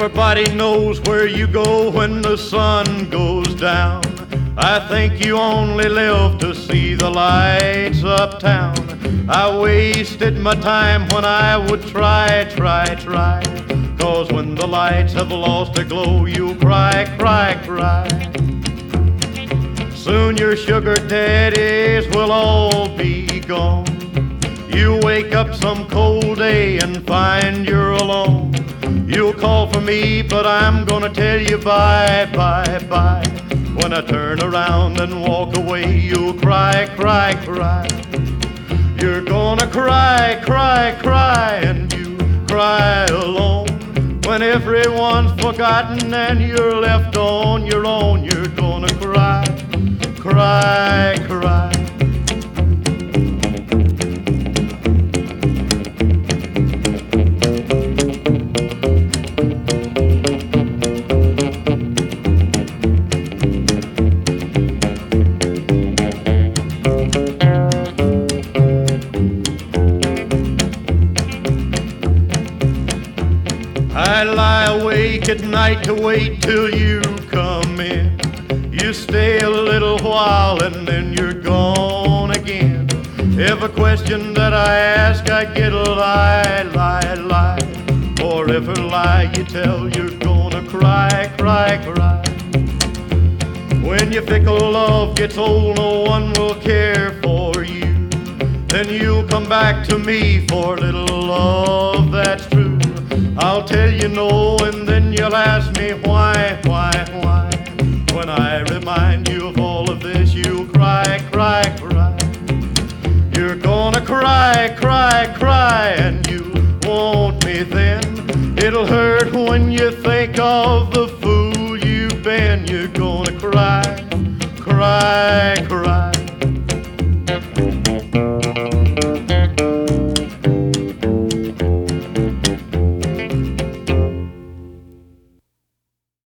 Everybody knows where you go when the sun goes down. I think you only live to see the lights uptown. I wasted my time when I would try. 'Cause when the lights have lost their glow, you'll cry. Soon your sugar daddies will all be gone. You wake up some cold day and find you're alone. You'll call for me, but I'm gonna tell you bye. When I turn around and walk away, you'll cry. You're gonna cry, and you cry alone. When everyone's forgotten and you're left on your own, you're gonna cry. I lie awake at night to wait till you come in. You stay a little while and then you're gone again. Every question that I ask, I get a lie. For every lie you tell, you're gonna cry. When your fickle love gets old, no one will care for you. Then you'll come back to me for a little love that's true. I'll tell you no, and then you'll ask me why. When I remind you of all of this, you'll cry. You're gonna cry, and you want me then. It'll hurt when you think of the